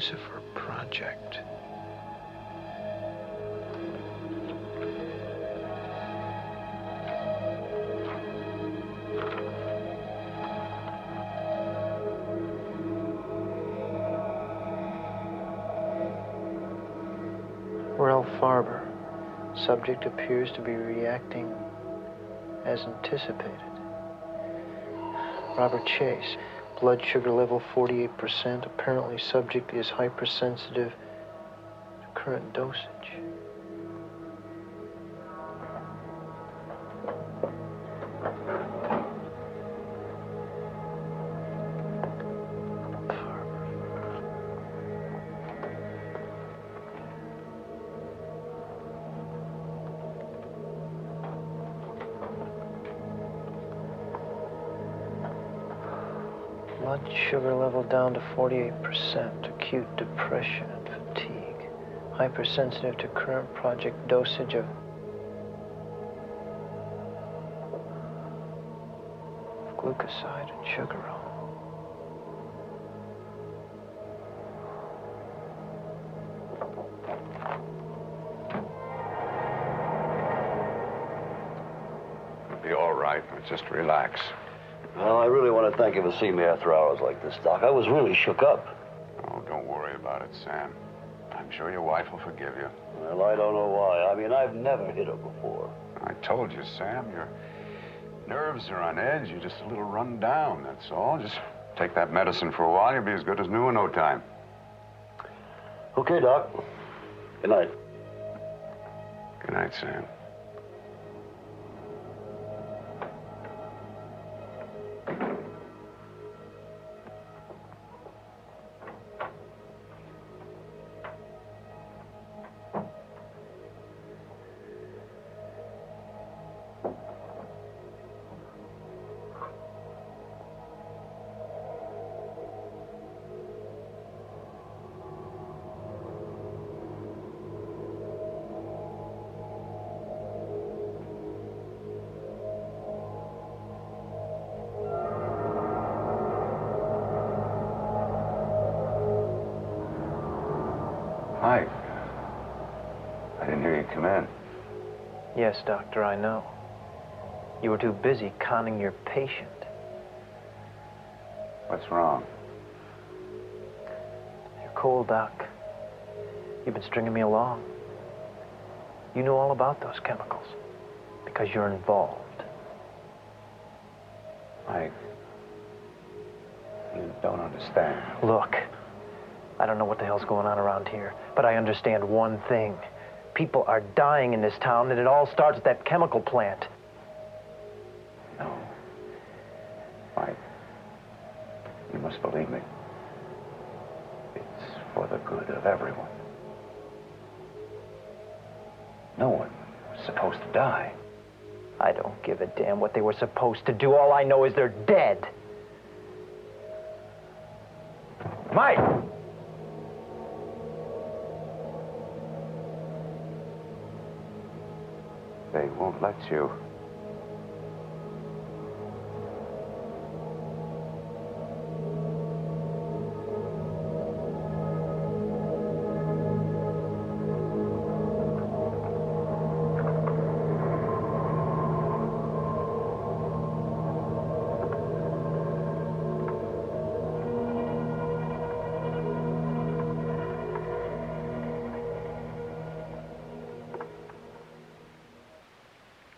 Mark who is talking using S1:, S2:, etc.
S1: Lucifer Project. Ralph Farber. Subject appears to be reacting as anticipated. Robert Chase. Blood sugar level 48%. Apparently subject is hypersensitive to current dosage. Blood sugar level down to 48%. Acute depression and fatigue. Hypersensitive to current project dosage of glucoside and sugarol.
S2: It'll be all right. Just relax.
S3: Well, I really want to thank you for seeing me after hours like this, Doc. I was really shook up.
S2: Oh, don't worry about it, Sam. I'm sure your wife will forgive you.
S3: Well, I don't know why. I mean, I've never hit her before.
S2: I told you, Sam, your nerves are on edge. You're just a little run down, that's all. Just take that medicine for a while. You'll be as good as new in no time.
S3: Okay, Doc. Good night.
S2: Good night, Sam. Mike, I didn't hear you come in.
S1: Yes, doctor, I know. You were too busy conning your patient.
S2: What's wrong?
S1: You're cold, Doc. You've been stringing me along. You know all about those chemicals because you're involved.
S2: Mike, you don't understand.
S1: Look, I don't know what the hell's going on around here, but I understand one thing. People are dying in this town, and it all starts at that chemical plant.
S2: No. Mike, you must believe me. It's for the good of everyone. No one was supposed to die.
S1: I don't give a damn what they were supposed to do. All I know is they're dead. Mike!
S2: They won't let you.